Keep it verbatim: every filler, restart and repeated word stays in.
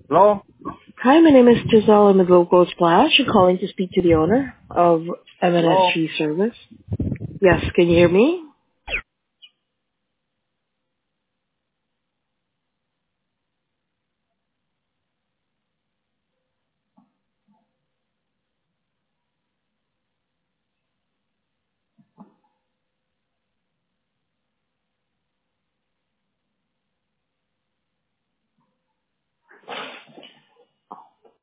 Hello? Hi, my name is Giselle. I'm with Local Splash. I'm calling to speak to the owner of Hello? M N S Tree Service. Yes, can you hear me?